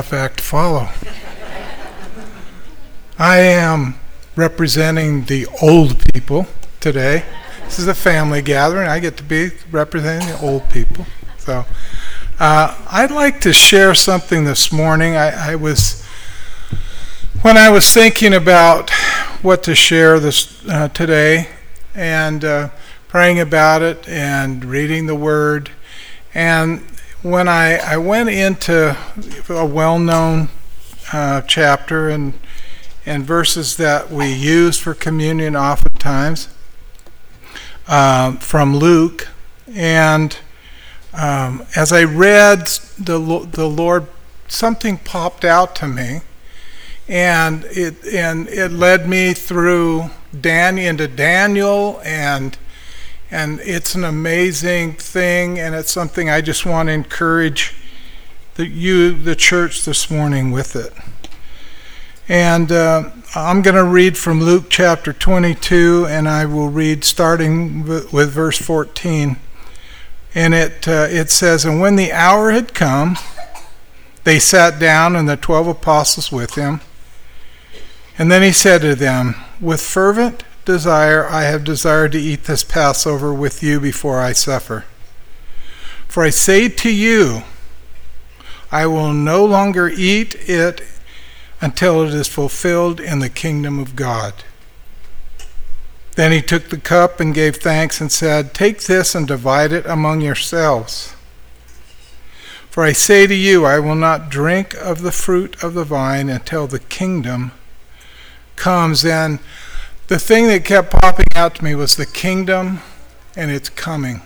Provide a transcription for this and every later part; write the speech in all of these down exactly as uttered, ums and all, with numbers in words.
tough act to follow. I am representing the old people today. This is a family gathering. I get to be representing the old people. So uh, I'd like to share something this morning. I, I was, when I was thinking about what to share this uh, today, and uh, praying about it and reading the Word, and when I, I went into a well-known uh, chapter and and verses that we use for communion oftentimes uh, from Luke, and um, as I read the the Lord, something popped out to me, and it and it led me through Dan into Daniel, and and it's an amazing thing, and it's something I just want to encourage the, you, the church, this morning with it. And uh, I'm going to read from Luke chapter twenty-two, and I will read starting with, with verse fourteen. And it uh, it says, "And when the hour had come, they sat down, and the twelve apostles with him. And then he said to them, With fervent desire I have desired to eat this Passover with you before I suffer. For I say to you, I will no longer eat it until it is fulfilled in the kingdom of God." Then he took the cup and gave thanks and said, "Take this and divide it among yourselves. For I say to you, I will not drink of the fruit of the vine until the kingdom comes." And the thing that kept popping out to me was the kingdom and its coming.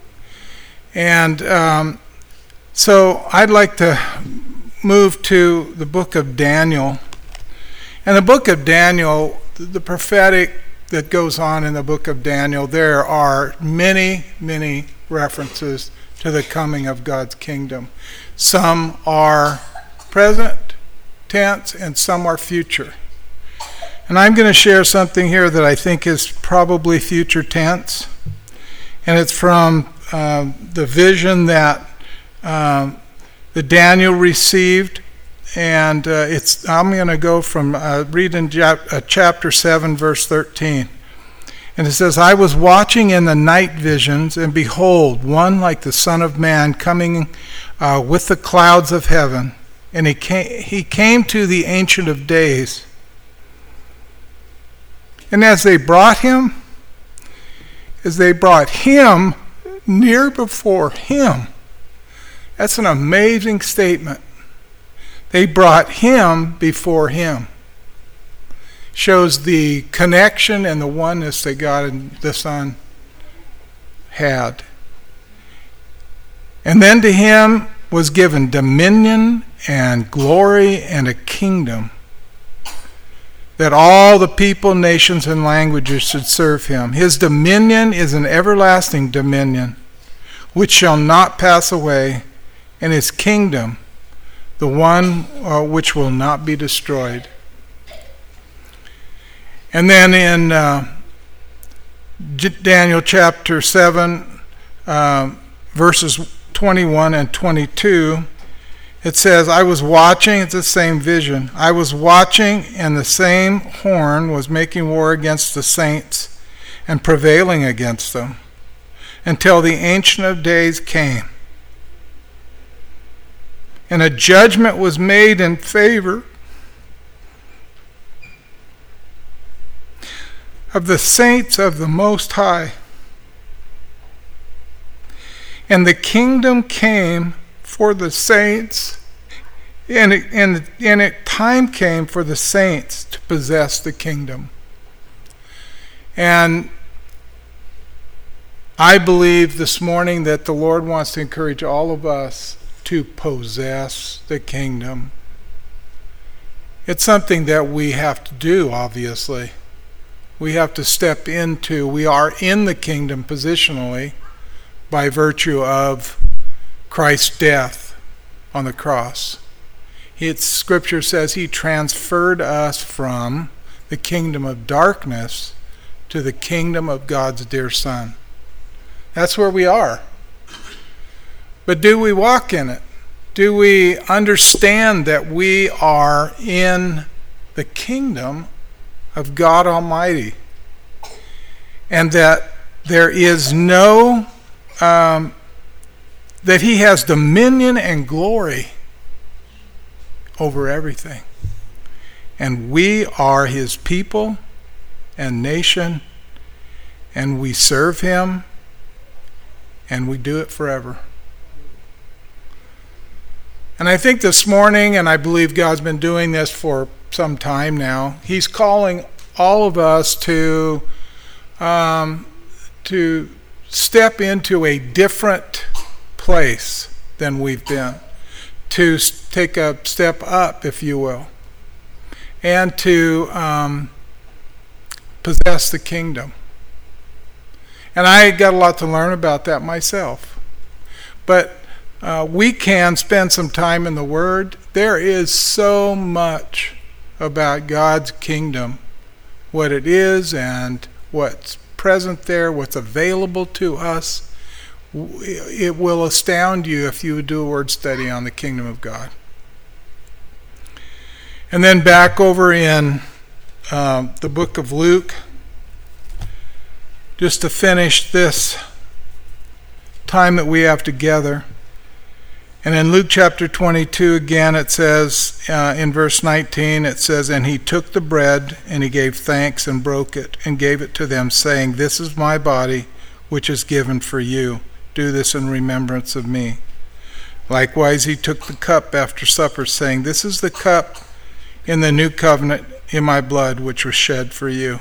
And um, so I'd like to move to the book of Daniel. And the book of Daniel, the prophetic that goes on in the book of Daniel, there are many, many references to the coming of God's kingdom. Some are present tense and some are future. And I'm going to share something here that I think is probably future tense. And it's from uh, the vision that um, the Daniel received. And uh, it's I'm going to go from uh, reading jap- uh, chapter seven, verse thirteen. And it says, "I was watching in the night visions, and behold, one like the Son of Man coming uh, with the clouds of heaven. And he came, he came to the Ancient of Days. And as they brought him, as they brought him near before him," that's an amazing statement. They brought him before him. Shows the connection and the oneness that God and the Son had. "And then to him was given dominion and glory and a kingdom, that all the people, nations, and languages should serve him. His dominion is an everlasting dominion, which shall not pass away, and his kingdom, the one uh, which will not be destroyed." And then in uh, Daniel chapter seven, uh, verses twenty-one and twenty-two, it says, "I was watching," it's the same vision, "I was watching, and the same horn was making war against the saints and prevailing against them, until the Ancient of Days came. And a judgment was made in favor of the saints of the Most High. And the kingdom came for the saints, and it, and, and it time came for the saints to possess the kingdom." And I believe this morning that the Lord wants to encourage all of us to possess the kingdom. It's something that we have to do, obviously. We have to step into, we are in the kingdom positionally by virtue of Christ's death on the cross. It's, Scripture says he transferred us from the kingdom of darkness to the kingdom of God's dear Son. That's where we are. But do we walk in it? do we understand that we are in the kingdom of God Almighty, and that there is no, um, that he has dominion and glory over everything. And we are his people and nation, and we serve him, and we do it forever. And I think this morning, and I believe God's been doing this for some time now, he's calling all of us to um, to step into a different place than we've been, to take a step up, if you will, and to um, possess the kingdom. And I got a lot to learn about that myself. But uh, we can spend some time in the Word. There is so much about God's kingdom, what it is and what's present there, what's available to us. It will astound you if you do a word study on the kingdom of God. And then back over in um, the book of Luke, just to finish this time that we have together. And in Luke chapter twenty-two, again, it says, uh, in verse nineteen, it says, "And he took the bread, and he gave thanks, and broke it, and gave it to them, saying, 'This is my body, which is given for you. Do this in remembrance of me.' Likewise, he took the cup after supper, saying, 'This is the cup in the new covenant in my blood, which was shed for you.'"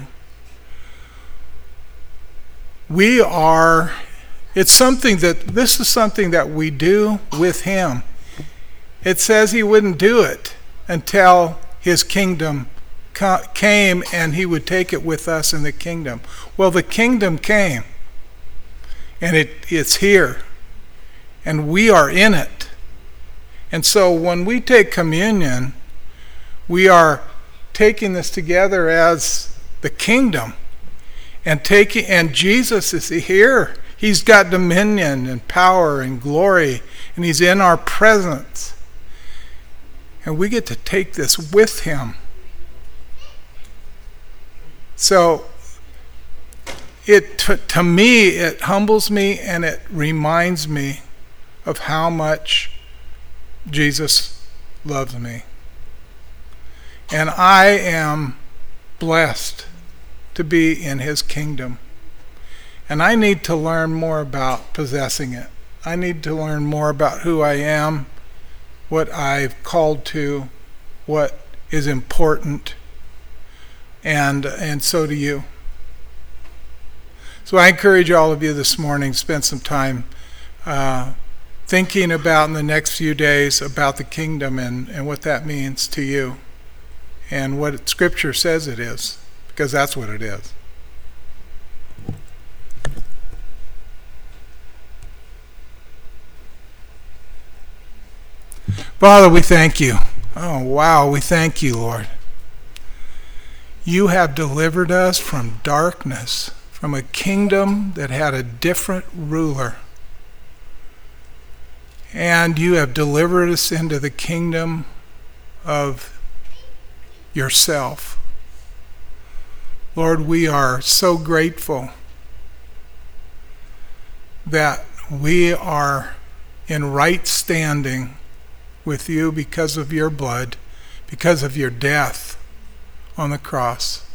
We are, it's something that, this is something that we do with him. It says he wouldn't do it until his kingdom ca- came and he would take it with us in the kingdom. Well, the kingdom came, and it, it's here, and we are in it. And so when we take communion, we are taking this together as the kingdom. And taking, and Jesus is here. He's got dominion and power and glory, and he's in our presence. And we get to take this with him. So, it to, to me, it humbles me and it reminds me of how much Jesus loves me. And I am blessed to be in his kingdom. And I need to learn more about possessing it. I need to learn more about who I am, what I've called to, what is important, and and so do you. So I encourage all of you this morning to spend some time uh, thinking about in the next few days about the kingdom and, and what that means to you and what Scripture says it is. Because that's what it is. Father, we thank you. Oh, wow, we thank you, Lord. You have delivered us from darkness, from a kingdom that had a different ruler. And you have delivered us into the kingdom of yourself. Lord, we are so grateful that we are in right standing with you because of your blood, because of your death on the cross.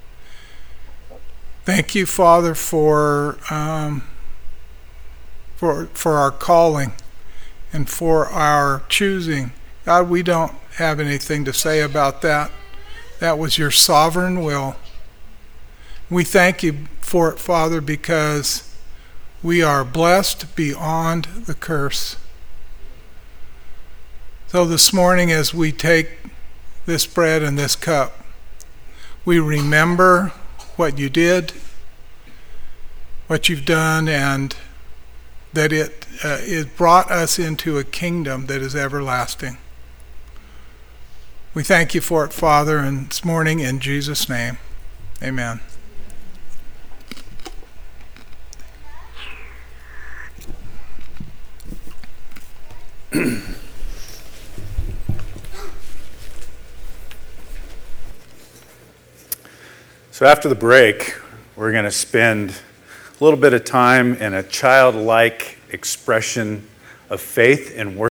Thank you, Father, for um, for for our calling and for our choosing. God, we don't have anything to say about that. That was your sovereign will. We thank you for it, Father, because we are blessed beyond the curse. So this morning, as we take this bread and this cup, we remember what you did, what you've done, and that it, uh, it brought us into a kingdom that is everlasting. We thank you for it, Father, and this morning in Jesus' name, amen. So after the break, we're going to spend a little bit of time in a childlike expression of faith and worship.